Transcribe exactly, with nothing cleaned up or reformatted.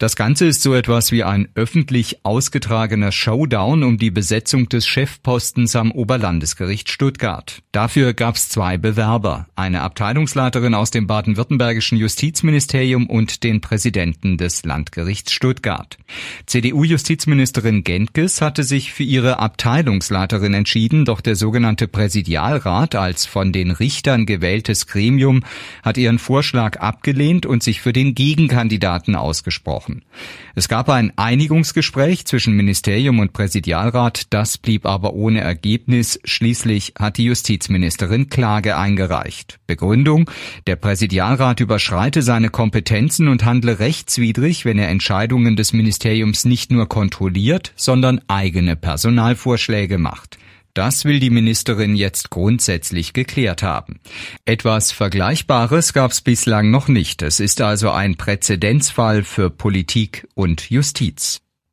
Das Ganze ist so etwas wie ein öffentlich ausgetragener Showdown um die Besetzung des Chefpostens am Oberlandesgericht Stuttgart. Dafür gab es zwei Bewerber, eine Abteilungsleiterin aus dem baden-württembergischen Justizministerium und den Präsidenten des Landgerichts Stuttgart. C D U-Justizministerin Gentges hatte sich für ihre Abteilungsleiterin entschieden, doch der sogenannte Präsidialrat als von den Richtern gewähltes Gremium hat ihren Vorschlag abgelehnt und sich für den Gegenkandidaten ausgesprochen. Es gab ein Einigungsgespräch zwischen Ministerium und Präsidialrat, das blieb aber ohne Ergebnis. Schließlich hat die Justizministerin Klage eingereicht. Begründung: Der Präsidialrat überschreite seine Kompetenzen und handle rechtswidrig, wenn er Entscheidungen des Ministeriums nicht nur kontrolliert, sondern eigene Personalvorschläge macht. Das will die Ministerin jetzt grundsätzlich geklärt haben. Etwas Vergleichbares gab es bislang noch nicht. Es ist also ein Präzedenzfall für Politik und Justiz.